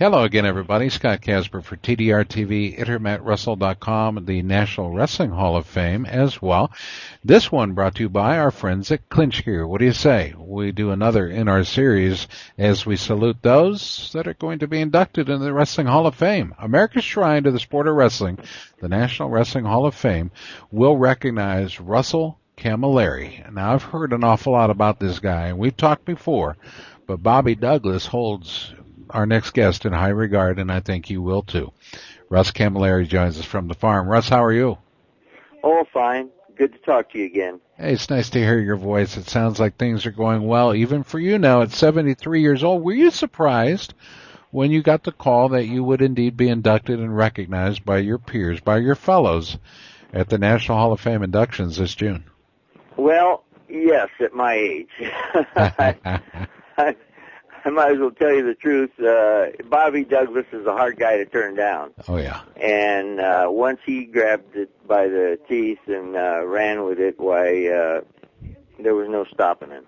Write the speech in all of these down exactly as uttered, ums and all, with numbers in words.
Hello again, everybody. Scott Casper for T D R T V, Internet Wrestle dot com, the National Wrestling Hall of Fame as well. This one brought to you by our friends at Clinch Gear. What do you say? We do another in our series as we salute those that are going to be inducted in the Wrestling Hall of Fame. America's shrine to the sport of wrestling, the National Wrestling Hall of Fame, will recognize Russell Camilleri. Now, I've heard an awful lot about this guy, and we've talked before, but Bobby Douglas holds our next guest in high regard, and I think you will too. Russ Camilleri joins us from the farm. Russ, how are you? Oh, fine. Good to talk to you again. Hey, it's nice to hear your voice. It sounds like things are going well, even for you now at seventy-three years old. Were you surprised when you got the call that you would indeed be inducted and recognized by your peers, by your fellows at the National Hall of Fame inductions this June? Well, yes, at my age. I, I, I might as well tell you the truth. Uh, Bobby Douglas is a hard guy to turn down. Oh, yeah. And uh, once he grabbed it by the teeth and uh, ran with it, why, uh, there was no stopping him.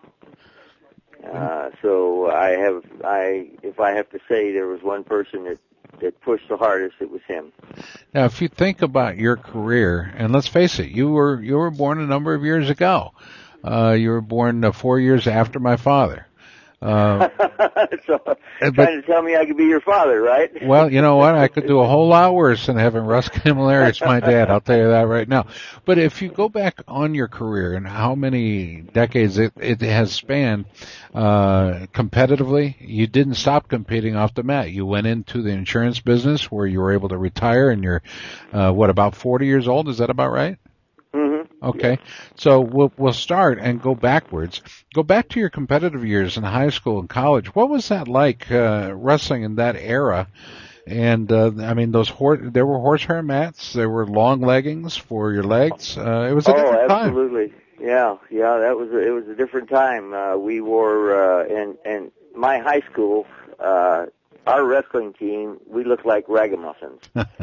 Uh, so I have, I, if I have to say there was one person that, that pushed the hardest, it was him. Now, if you think about your career, and let's face it, you were, you were born a number of years ago. Uh, you were born uh, four years after my father. Uh, so, but, trying to tell me I could be your father, right? Well, you know what? I could do a whole lot worse than having Russ Camilleri as my dad. I'll tell you that right now. But if you go back on your career and how many decades it, it has spanned, uh, competitively, you didn't stop competing off the mat. You went into the insurance business where you were able to retire, and you're, uh, what, about forty years old? Is that about right? Okay, yeah. So we'll we'll start and go backwards. Go back to your competitive years in high school and college. What was that like, uh, wrestling in that era? And uh, I mean, those horse there were horsehair mats, there were long leggings for your legs. Uh, it was a oh, different time. absolutely, yeah, yeah. That was a, it was a different time. Uh, we wore uh, and and my high school, uh, our wrestling team, we looked like ragamuffins.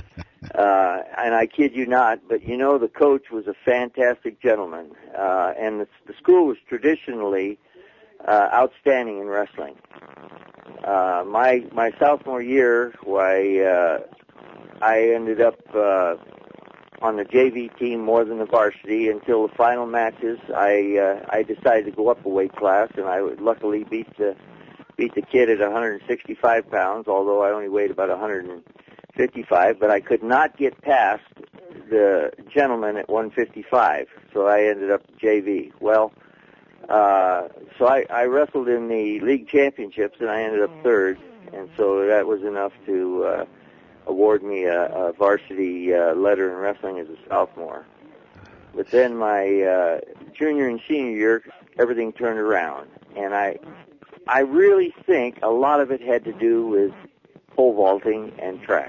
Uh, and I kid you not, but you know, the coach was a fantastic gentleman, uh, and the, the school was traditionally, uh, outstanding in wrestling. Uh, my, my sophomore year, why, uh, I ended up, uh, on the J V team more than the varsity until the final matches. I, uh, I decided to go up a weight class, and I would luckily beat the, beat the kid at one hundred sixty-five pounds, although I only weighed about one hundred fifty-five, but I could not get past the gentleman at one fifty-five, so I ended up J V. Well, uh, so I, I wrestled in the league championships, and I ended up third, and so that was enough to uh, award me a, a varsity uh, letter in wrestling as a sophomore. But then my uh, junior and senior year, everything turned around, and I, I really think a lot of it had to do with pole vaulting and track.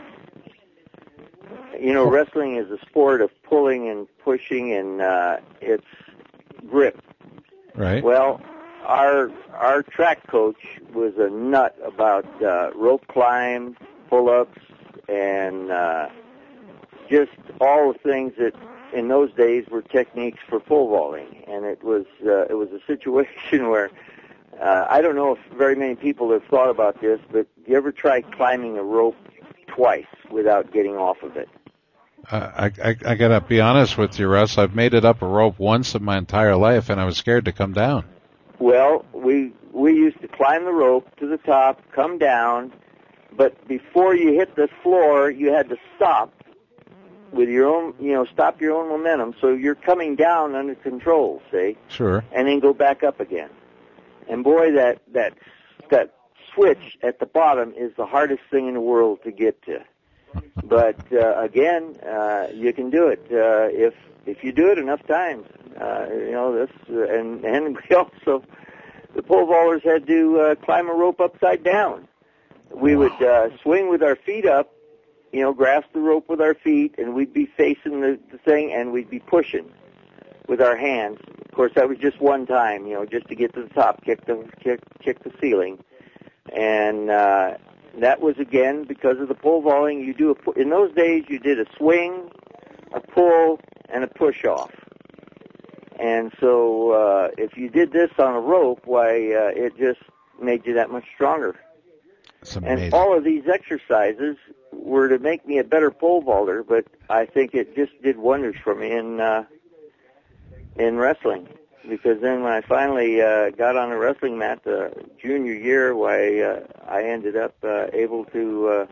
You know, wrestling is a sport of pulling and pushing, and uh, it's grip. Right. Well, our our track coach was a nut about uh, rope climb, pull-ups, and uh, just all the things that in those days were techniques for pole vaulting. And it was uh, it was a situation where uh, I don't know if very many people have thought about this, but you ever try climbing a rope twice without getting off of it? Uh, I, I, I gotta be honest with you, Russ. I've made it up a rope once in my entire life, and I was scared to come down. Well, we we used to climb the rope to the top, come down, but before you hit the floor, you had to stop with your own, you know, stop your own momentum, so you're coming down under control, see? Sure. And then go back up again. And boy, that that that switch at the bottom is the hardest thing in the world to get to. But uh, again, uh, you can do it uh, if if you do it enough times. Uh, you know this, uh, and and we also the pole vaulters had to uh, climb a rope upside down. We would uh, swing with our feet up, you know, grasp the rope with our feet, and we'd be facing the, the thing, and we'd be pushing with our hands. Of course, that was just one time, you know, just to get to the top, kick the kick kick the ceiling, and. Uh, That was, again, because of the pole vaulting. You do a, in those days, you did a swing, a pull, and a push-off. And so uh, if you did this on a rope, why, uh, it just made you that much stronger. It's amazing. And all of these exercises were to make me a better pole vaulter, but I think it just did wonders for me in uh, in wrestling. Because then when I finally uh, got on a wrestling mat the junior year, why uh, I ended up uh, able to uh,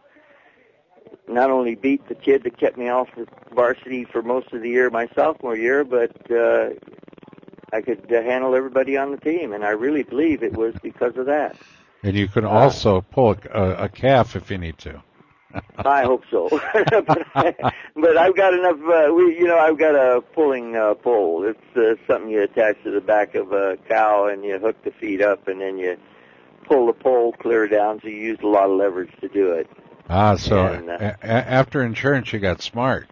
not only beat the kid that kept me off the varsity for most of the year, my sophomore year, but uh, I could uh, handle everybody on the team, and I really believe it was because of that. And you could also uh, pull a, a calf if you need to. I hope so, but, I, but I've got enough. Uh, we, you know, I've got a pulling uh, pole. It's uh, something you attach to the back of a cow, and you hook the feet up, and then you pull the pole clear down. So you use a lot of leverage to do it. Ah, so and, uh, a- after insurance, you got smart.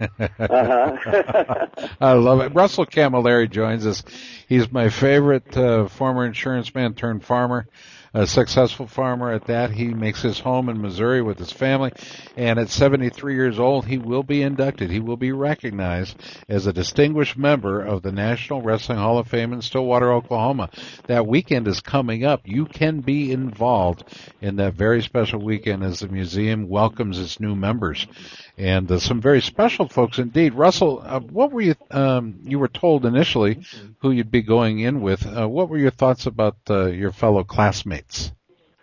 uh-huh. I love it. Russell Camilleri joins us. He's my favorite uh, former insurance man turned farmer. A successful farmer at that. He makes his home in Missouri with his family, and at seventy-three years old, he will be inducted. He will be recognized as a distinguished member of the National Wrestling Hall of Fame in Stillwater, Oklahoma. That weekend is coming up. You can be involved in that very special weekend as the museum welcomes its new members. And uh, some very special folks indeed. Russell, uh, what were you, um, you were told initially who you'd be going in with. Uh, what were your thoughts about uh, your fellow classmates?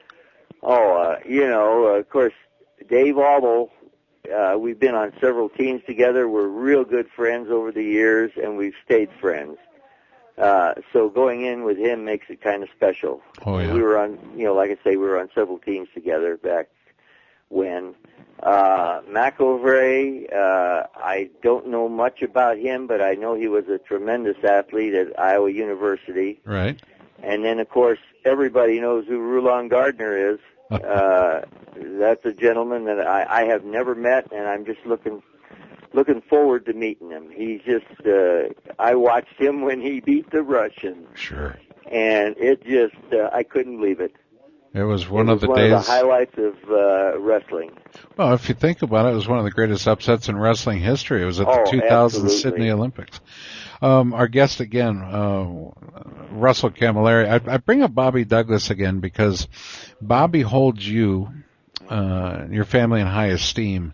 Oh, uh, you know, uh, of course, Dave Auble, uh, we've been on several teams together. We're real good friends over the years, and we've stayed friends. Uh, so going in with him makes it kind of special. Oh, yeah. We were on, you know, like I say, we were on several teams together back when. Uh, McElvray, uh, I don't know much about him, but I know he was a tremendous athlete at Iowa University. Right. And then, of course, everybody knows who Rulon Gardner is. uh, that's a gentleman that I, I have never met, and I'm just looking looking forward to meeting him. He's just, uh, I watched him when he beat the Russians. Sure. And it just, uh, I couldn't believe it. It was one it of was the one days. Of the highlights of uh, wrestling. Well, if you think about it, it was one of the greatest upsets in wrestling history. It was at oh, the two thousand absolutely. Sydney Olympics. Um, our guest again, uh, Russell Camilleri. I, I bring up Bobby Douglas again because Bobby holds you, uh, your family in high esteem.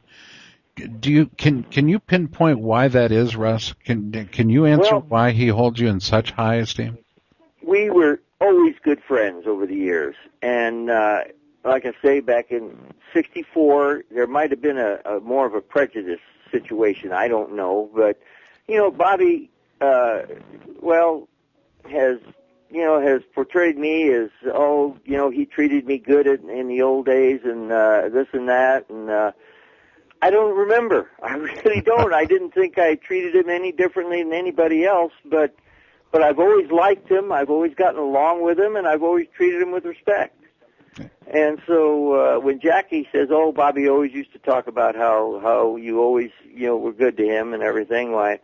Do you can can you pinpoint why that is, Russ? Can can you answer well, why he holds you in such high esteem? We were always good friends over the years, and uh, like I say, back in sixty-four, there might have been a, a more of a prejudice situation. I don't know, but you know, Bobby, uh, well, has you know has portrayed me as oh, you know, he treated me good in, in the old days, and uh, this and that, and uh, I don't remember. I really don't. I didn't think I treated him any differently than anybody else, but. But I've always liked him, I've always gotten along with him, and I've always treated him with respect. And so uh, when Jackie says, oh, Bobby always used to talk about how, how you always, you know, were good to him and everything, why,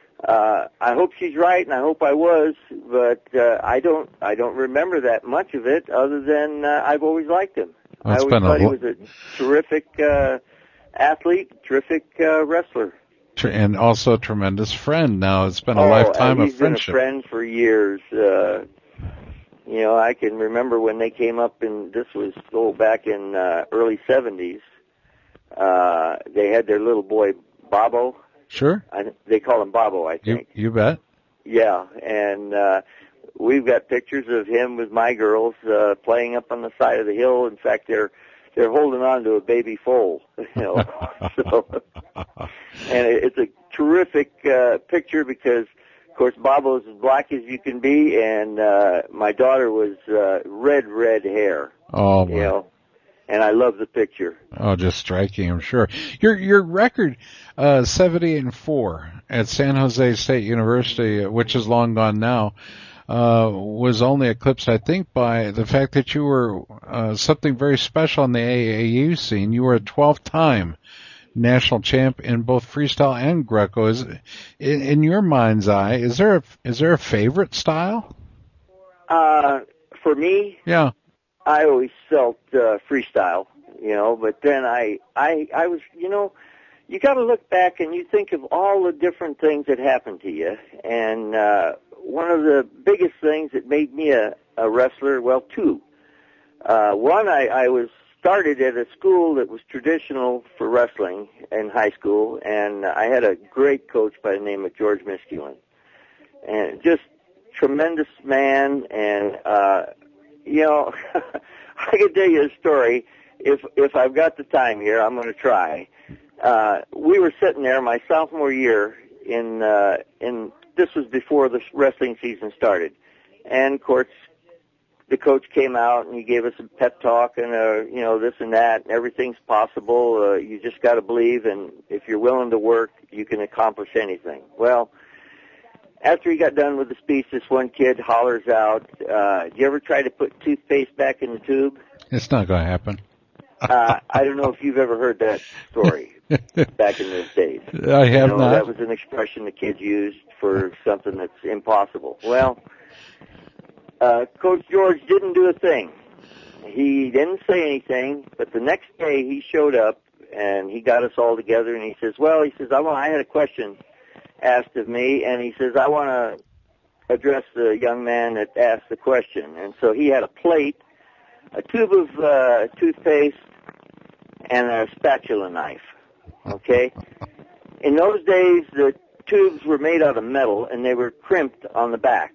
uh, I hope she's right, and I hope I was, but uh, I don't I don't remember that much of it other than uh, I've always liked him. Well, I always been thought a he lo- was a terrific uh, athlete, terrific uh, wrestler. And also a tremendous friend. Now it's been a oh, lifetime he's of friendship. Been a friend for years. Uh, you know, I can remember when they came up, and this was oh, back in uh, early seventies. Uh, they had their little boy Bobo. Sure. I, they call him Bobo, I think. You, you bet. Yeah, and uh, we've got pictures of him with my girls uh, playing up on the side of the hill. In fact, they're they're holding on to a baby foal. You know, so. And it's a terrific uh, picture because, of course, Bobo's as black as you can be, and uh, my daughter was uh, red, red hair. Oh, my. You know, and I love the picture. Oh, just striking, I'm sure. Your your record, uh, seventy-eight and four at San Jose State University, which is long gone now, uh, was only eclipsed, I think, by the fact that you were uh, something very special in the A A U scene. You were a twelve-time national champ in both freestyle and Greco. Is in, in your mind's eye, is there a, is there a favorite style? Uh, for me, yeah, I always felt uh, freestyle, you know. But then I, I, I was, you know, you got to look back and you think of all the different things that happened to you. And uh, one of the biggest things that made me a, a wrestler, well, two. Uh, one, I, I was started at a school that was traditional for wrestling in high school, and I had a great coach by the name of George Misculin. And just tremendous man, and, uh, you know, I could tell you a story. If if I've got the time here, I'm going to try. Uh, we were sitting there my sophomore year in, uh, in, this was before the wrestling season started. And, of course, the coach came out and he gave us a pep talk and, uh, you know, this and that, and everything's possible. Uh, you just got to believe, and if you're willing to work, you can accomplish anything. Well, after he got done with the speech, this one kid hollers out, uh, do you ever try to put toothpaste back in the tube? It's not going to happen. uh, I don't know if you've ever heard that story back in those days. I have you know, not. That was an expression the kids used for something that's impossible. Well, uh, Coach George didn't do a thing. He didn't say anything, but the next day he showed up and he got us all together and he says, well, he says, I, want, I had a question asked of me, and he says, I want to address the young man that asked the question. And so he had a plate, a tube of uh, toothpaste, and a spatula knife, okay? In those days, the tubes were made out of metal, and they were crimped on the back.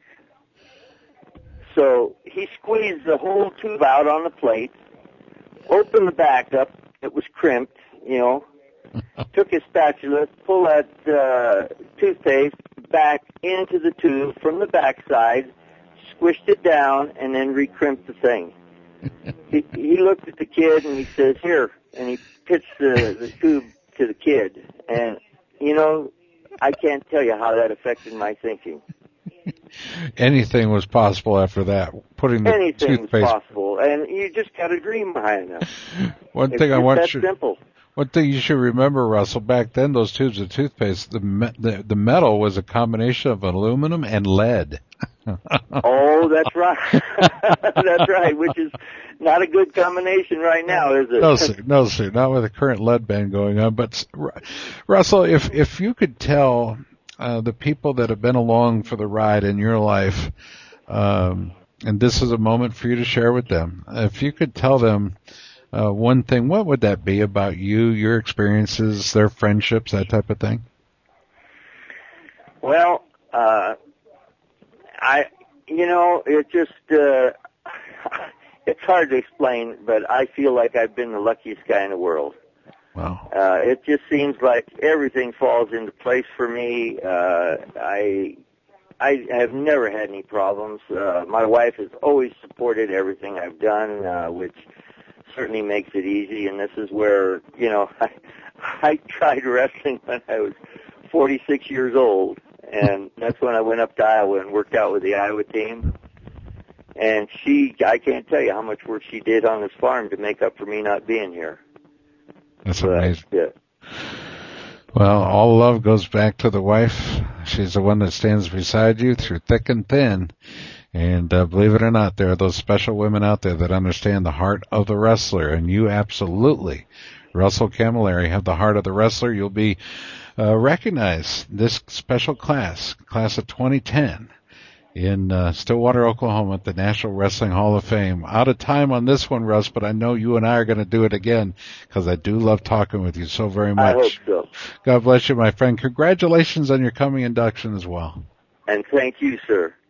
So he squeezed the whole tube out on the plate, opened the back up, it was crimped, you know, took his spatula, pulled that uh, toothpaste back into the tube from the backside, squished it down, and then recrimped the thing. he, he looked at the kid and he says, here, and he pitched the, the tube to the kid. And, you know, I can't tell you how that affected my thinking. Anything was possible after that. Putting the Anything toothpaste. was possible, and you just got to dream high enough. One it's thing I want that you. simple. One thing you should remember, Russell, back then, those tubes of toothpaste, the me- the, the metal was a combination of aluminum and lead. Oh, that's right. That's right, which is not a good combination right now, is it? No, sir. No, sir. Not with the current lead ban going on. But, Russell, if, if you could tell uh, the people that have been along for the ride in your life, um, and this is a moment for you to share with them, if you could tell them Uh, one thing, what would that be about you, your experiences, their friendships, that type of thing? Well, uh, I, you know, it just, uh, it's hard to explain, but I feel like I've been the luckiest guy in the world. Wow. Uh, it just seems like everything falls into place for me. Uh, I, I have never had any problems. Uh, my wife has always supported everything I've done, uh, which certainly makes it easy, and this is where, you know, I, I tried wrestling when I was forty-six years old, and that's when I went up to Iowa and worked out with the Iowa team. And she, I can't tell you how much work she did on this farm to make up for me not being here. That's but, amazing. Yeah. Well, all love goes back to the wife. She's the one that stands beside you through thick and thin. And uh, believe it or not, there are those special women out there that understand the heart of the wrestler, and you absolutely, Russell Camilleri, have the heart of the wrestler. You'll be uh, recognized this special class, class of twenty ten, in uh, Stillwater, Oklahoma, at the National Wrestling Hall of Fame. Out of time on this one, Russ, but I know you and I are going to do it again because I do love talking with you so very much. I hope so. God bless you, my friend. Congratulations on your coming induction as well. And thank you, sir.